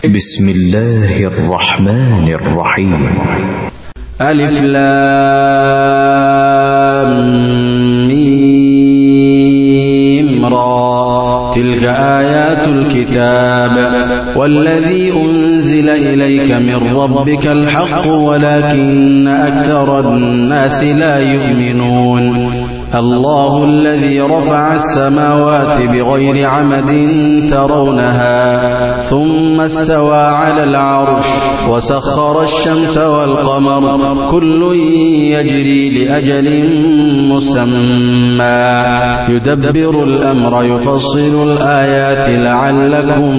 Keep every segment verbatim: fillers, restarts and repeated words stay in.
بسم الله الرحمن الرحيم. ألف لام ميم را، تلك آيات الكتاب والذي أنزل إليك من ربك الحق ولكن أكثر الناس لا يؤمنون. الله الذي رفع السماوات بغير عمد ترونها ثم استوى على العرش وسخر الشمس والقمر كل يجري لأجل مسمى يدبر الأمر يفصل الآيات لعلكم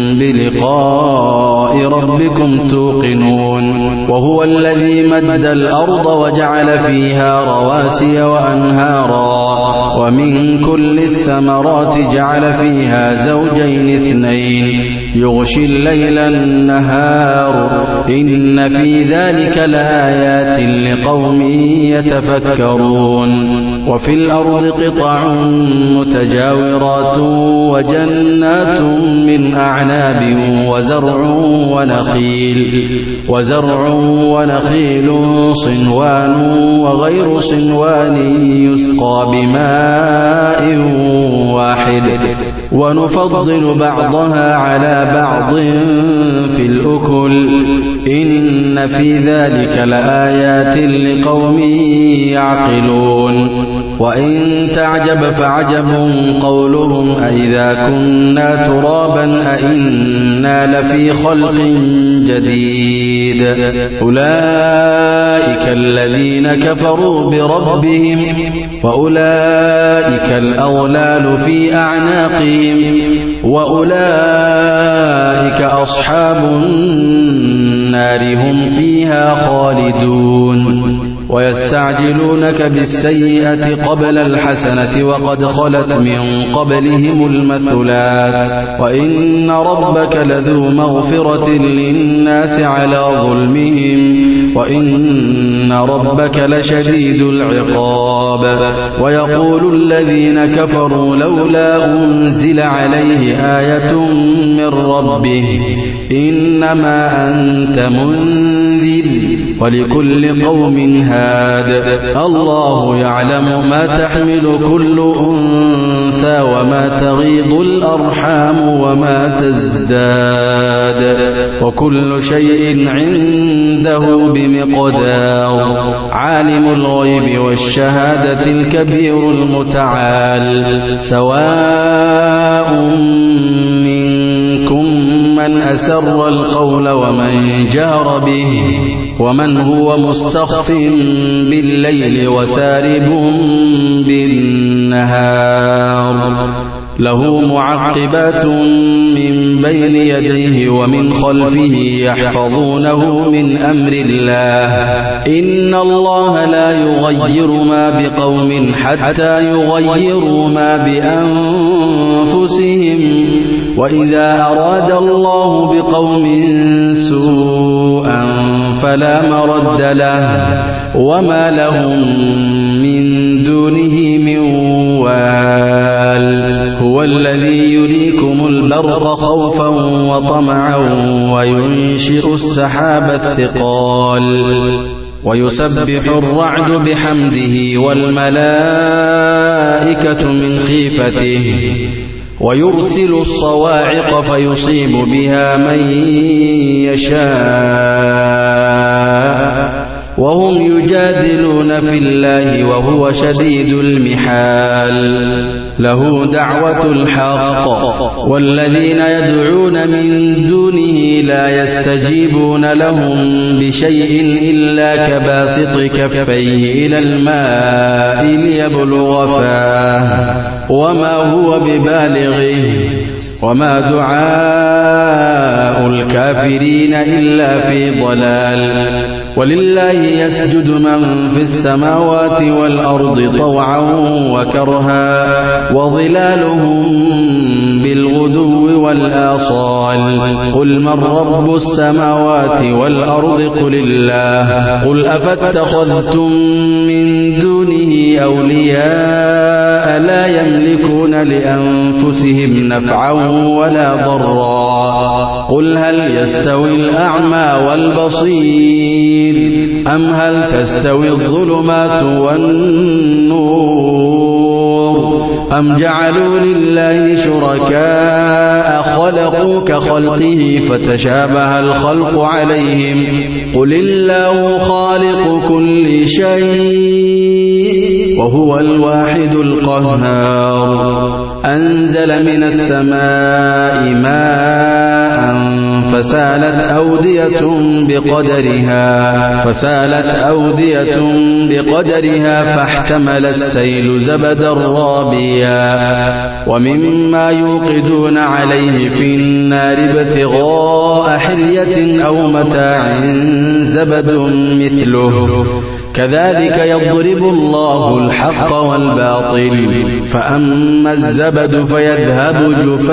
بلقاء ربكم توقنون. وهو الذي مد الأرض وجعل فيها رواسي وأنهارا ومن كل الثمرات جعل فيها زوجين اثنين يغشي الليل النهار إن في ذلك لآيات لقوم يتفكرون. وفي الأرض قطع متجاورات وجنات من أعناب وزرع ونخيل وزرع ونخيل صنوان وغير صنوان يسقى بماء واحد ونفضل بعضها على بعض في الأكل إن في ذلك لآيات لقوم يعقلون. وإن تعجب فعجب قولهم أئذا كنا ترابا أئنا لفي خلق جديد. أولئك الذين كفروا بربهم وأولئك الأغلال في أعناقهم وأولئك أصحاب النار هم فيها خالدون. ويستعجلونك بالسيئة قبل الحسنة وقد خلت من قبلهم المثلات وإن ربك لذو مغفرة للناس على ظلمهم وإن ربك لشديد العقاب. ويقول الذين كفروا لولا أنزل عليه آية من ربه إنما أنت منذر ولكل قوم هاد. الله يعلم ما تحمل كل أنثى وما تغيض الأرحام وما تزداد وكل شيء عنده بمقدار. عالم الغيب والشهادة الكبير المتعال. سواء منكم من أسر القول ومن جهر به ومن هو مستخف بالليل وسارب بالنهار. له معقبات من بين يديه ومن خلفه يحفظونه من أمر الله. إن الله لا يغير ما بقوم حتى يغيروا ما بأنفسهم وإذا أراد الله بقوم سوءا فلا مرد له وما لهم من دونه من وال. هو الذي يريكم البرق خوفا وطمعا وينشئ السحاب الثقال ويسبح الرعد بحمده والملائكة من خيفته ويرسل الصواعق فيصيب بها من يشاء وهم يجادلون في الله وهو شديد المحال. له دعوة الحق والذين يدعون من دونه لا يستجيبون لهم بشيء إلا كباسط كفيه إلى الماء ليبلغ فاه وما هو ببالغه وما دعاء الكافرين إلا في ضلال. ولله يسجد من في السماوات والأرض طوعا وكرها وظلالهم بالغدو والآصال. قل من رب السماوات والأرض قل الله. قل أفاتخذتم من دونه أولياء لا يملكون لأنفسهم نفعا ولا ضرا قل هل يستوي الأعمى والبصير أم هل تستوي الظلمات والنور أم جعلوا لله شركاء خلقوا كخلقه فتشابه الخلق عليهم قل الله خالق كل شيء وهو الواحد القهار أنزل من السماء ماء فسالت أودية بقدرها فسالت أودية بقدرها فاحتمل السيل زبدا رابيا ومما يوقدون عليه في النار ابتغاء حلية أو متاع زبد مثله كذلك يضرب الله الحق والباطل فأما الزبد فيذهب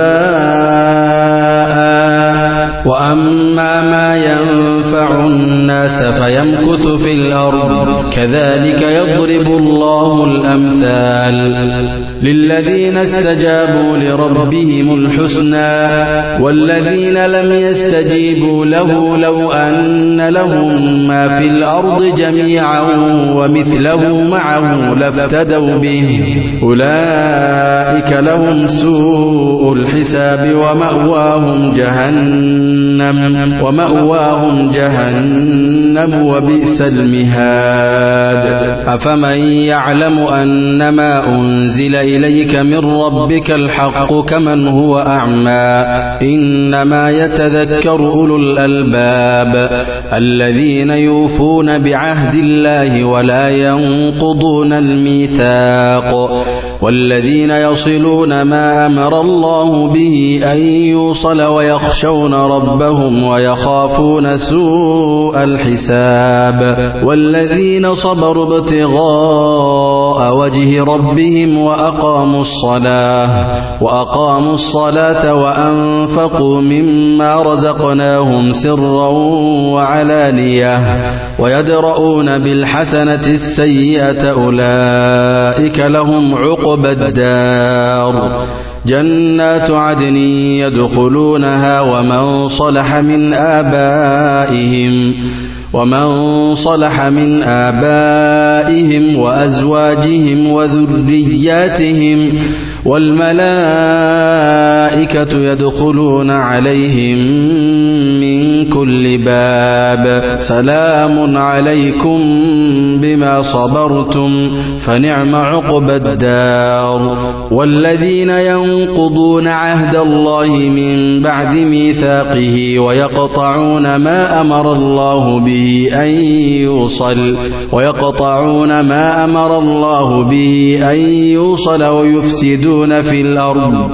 جفاء وأما ما ينفع الناس فيمكث في الأرض كذلك يضرب الله الأمثال للذين استجابوا لربهم الحسنى والذين لم يستجيبوا له لو أن لهم ما في الأرض جميعا ومثله معه لافتدوا به أولئك لهم سوء الحساب ومأواهم جهنم ومأواهم جهنم وبئس المهاد أفمن يعلم أنما أنزل إليك من ربك الحق كمن هو أعمى إنما يتذكر أولو الألباب الذين يوفون بعهد الله ولا ينقضون الميثاق والذين يصلون ما أمر الله به أن يوصل ويخشون ربهم ويخافون سوء الحساب والذين صبروا ابتغاء وجه ربهم وأقاموا الصلاة وأقاموا الصلاة وأنفقوا مما رزقناهم سرا وعلانية ويدرؤون بالحسنة السيئة أولئك لهم عقبى الدار جنات عدن يدخلونها ومن صلح من آبائهم ومن صلح من آبائهم وأزواجهم وذرياتهم والملائكة يدخلون عليهم من كل باب سلام عليكم بما صبرتم فنعم عقبى الدار والذين ينقضون عهد الله من بعد ميثاقه ويقطعون ما أمر الله به أن يوصل ويقطعون ما أمر الله به أن يوصل ويفسدون في الأرض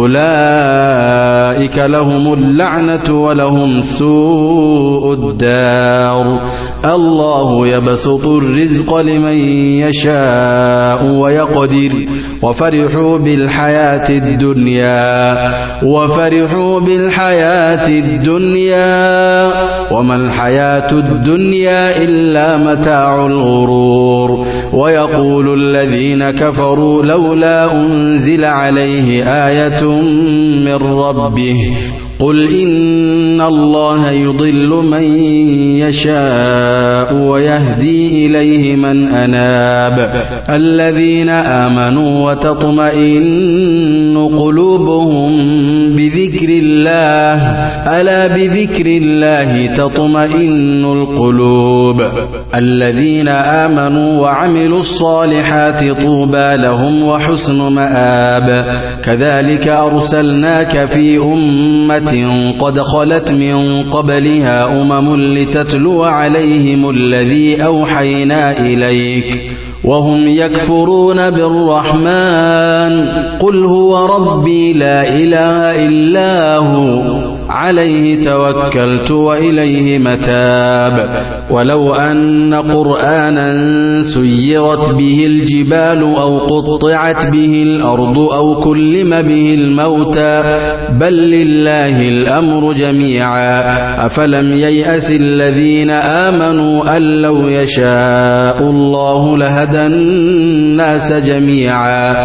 أولئك لهم اللعنة ولهم سوء الدار الله يبسط الرزق لمن يشاء ويقدر وفرحوا بالحياة الدنيا وفرحوا بالحياة الدنيا وما الحياة الدنيا إلا متاع الغرور ويقول الذين كفروا لولا أنزل عليه آية من ربه قل إن الله يضل من يشاء ويهدي إليه من أناب الذين آمنوا وتطمئن قلوبهم بذكر الله ألا بذكر الله تطمئن القلوب الذين آمنوا وعملوا الصالحات طوبى لهم وحسن مآب كذلك أرسلناك في أمة قد خلت من قبلها أمم لتتلو عليهم الذي أوحينا إليك وهم يكفرون بالرحمن قل هو ربي لا إله إلا هو عليه توكلت وإليه متاب ولو أن قرآنا سيرت به الجبال أو قطعت به الأرض أو كلم به الموتى بل لله الأمر جميعا أفلم ييأس الذين آمنوا أن لو يشاء الله لهدى الناس جميعا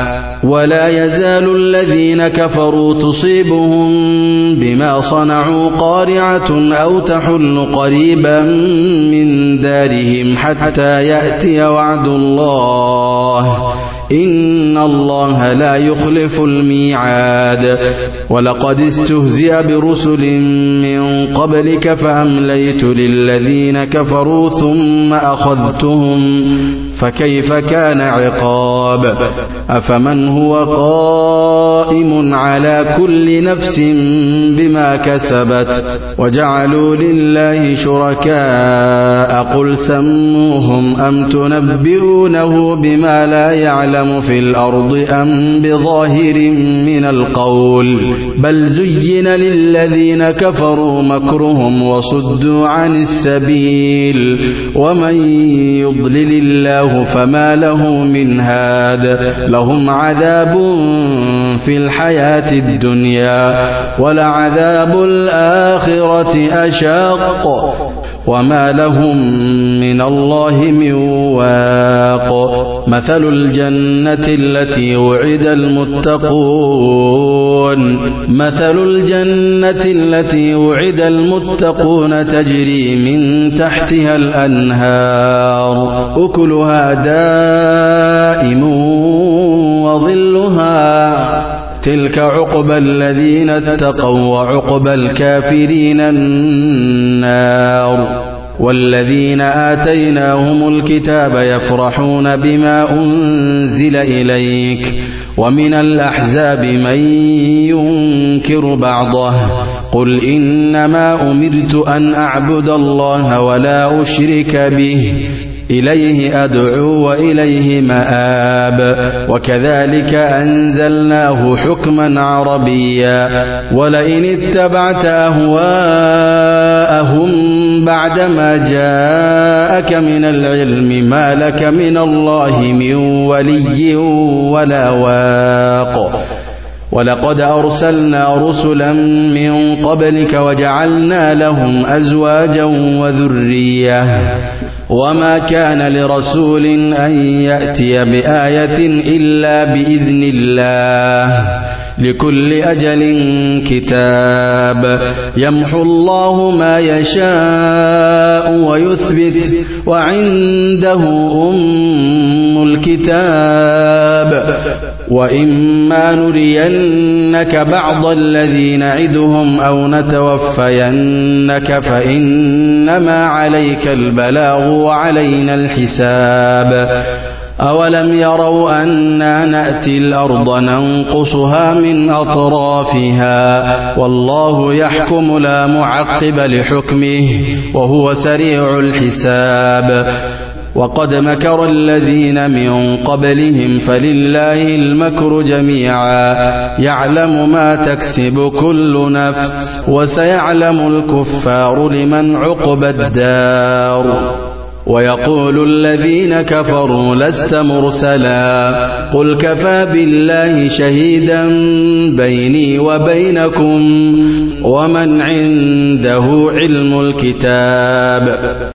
ولا يزال الذين كفروا تصيبهم بما صنعوا قارعة أو تحل قريبا من دارهم حتى يأتي وعد الله إن الله لا يخلف الميعاد ولقد استهزئ برسل من قبلك فأمليت للذين كفروا ثم أخذتهم فكيف كان عقاب أفمن هو قائم على كل نفس بما كسبت وجعلوا لله شركاء قل سموهم أم تنبئونه بما لا يعلم في الأرض أم بظاهر من القول بل زين للذين كفروا مكرهم وصدوا عن السبيل ومن يضلل الله فما له من هاد لهم عذاب في الحياة الدنيا ولعذاب الآخرة أشاق وما لهم من الله من واق مثل الجنة التي وعد المتقون مثل الجنة التي وعد المتقون تجري من تحتها الأنهار أكلها دائم وظلها تلك عقبى الذين اتقوا وعقبى الكافرين النار والذين آتيناهم الكتاب يفرحون بما أنزل إليك ومن الأحزاب من ينكر بعضه قل إنما أمرت أن أعبد الله ولا أشرك به إليه أدعو وإليه مآب وكذلك أنزلناه حكما عربيا ولئن اتبعت أهواءهم بعدما جاءك من العلم ما لك من الله من ولي ولا واق ولقد أرسلنا رسلا من قبلك وجعلنا لهم أزواجا وذرية وما كان لرسول أن يأتي بآية إلا بإذن الله لكل أجل كتاب يمحو الله ما يشاء ويثبت وعنده أم الكتاب وإما نرينك بعض الذي نعدهم أو نتوفينك فإنما عليك البلاغ وعلينا الحساب أولم يروا أنا نأتي الأرض ننقصها من أطرافها والله يحكم لا معقب لحكمه وهو سريع الحساب وقد مكر الذين من قبلهم فلله المكر جميعا يعلم ما تكسب كل نفس وسيعلم الكفار لمن عقبى الدار ويقول الذين كفروا لست مرسلا قل كفى بالله شهيدا بيني وبينكم ومن عنده علم الكتاب